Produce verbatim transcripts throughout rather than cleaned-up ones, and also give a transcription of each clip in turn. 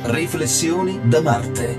Riflessioni da Marte.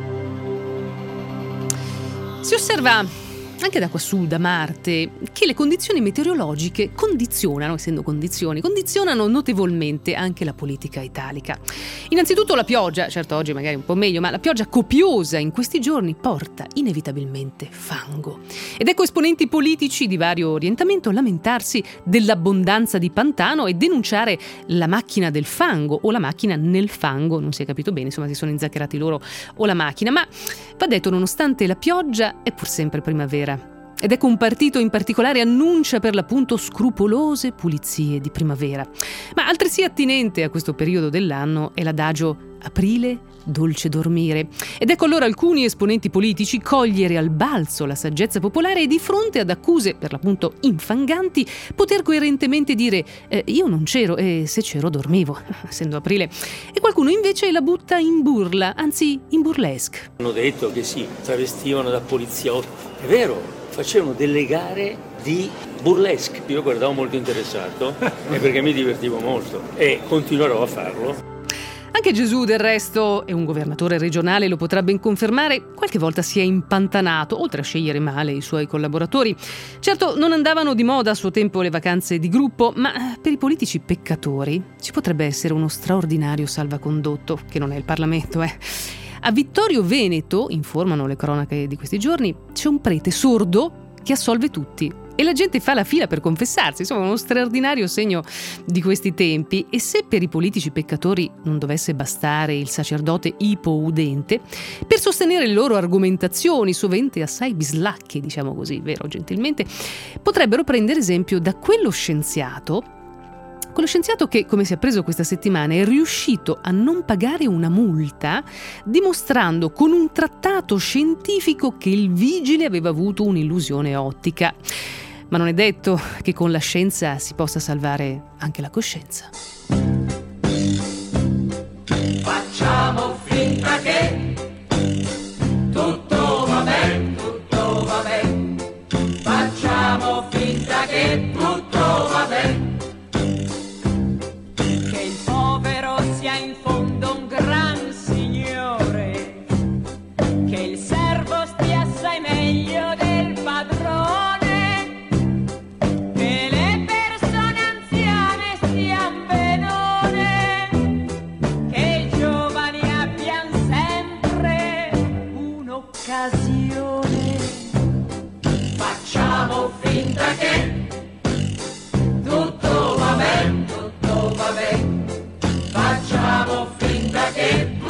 Si osserva anche da quassù, da Marte, che le condizioni meteorologiche condizionano, essendo condizioni, condizionano notevolmente anche la politica italica. Innanzitutto la pioggia, certo oggi magari un po' meglio, ma la pioggia copiosa in questi giorni porta inevitabilmente fango. Ed ecco esponenti politici di vario orientamento lamentarsi dell'abbondanza di pantano e denunciare la macchina del fango o la macchina nel fango, non si è capito bene, insomma si sono inzaccherati loro o la macchina, ma va detto, nonostante la pioggia è pur sempre primavera. Ed ecco un partito in particolare annuncia per l'appunto scrupolose pulizie di primavera. Ma altresì attinente a questo periodo dell'anno è l'adagio aprile, dolce dormire. Ed ecco allora alcuni esponenti politici cogliere al balzo la saggezza popolare e di fronte ad accuse per l'appunto infanganti poter coerentemente dire eh, io non c'ero e se c'ero dormivo, essendo aprile. E qualcuno invece la butta in burla, anzi in burlesque. Hanno detto che si travestivano da poliziotti, è vero. Facevano delle gare di burlesque. Io guardavo molto interessato e perché mi divertivo molto e continuerò a farlo. Anche Gesù, del resto, e un governatore regionale lo potrà ben confermare, qualche volta si è impantanato, oltre a scegliere male i suoi collaboratori. Certo, non andavano di moda a suo tempo le vacanze di gruppo, ma per i politici peccatori ci potrebbe essere uno straordinario salvacondotto, che non è il Parlamento, eh. A Vittorio Veneto, informano le cronache di questi giorni, c'è un prete sordo che assolve tutti e la gente fa la fila per confessarsi, insomma uno straordinario segno di questi tempi. E se per i politici peccatori non dovesse bastare il sacerdote ipoudente, per sostenere le loro argomentazioni, sovente assai bislacche, diciamo così, vero, gentilmente, potrebbero prendere esempio da quello scienziato Quello scienziato che, come si è appreso questa settimana, è riuscito a non pagare una multa dimostrando con un trattato scientifico che il vigile aveva avuto un'illusione ottica. Ma non è detto che con la scienza si possa salvare anche la coscienza. Facciamo finta che tutto va bene, tutto va bene. Facciamo finta che tutto va bene. In fondo un gran signore, che il servo stia assai meglio del padrone, che le persone anziane stian benone, che i giovani abbiano sempre un'occasione. Facciamo finta che tutto va bene, tutto va bene. Facciamo finta che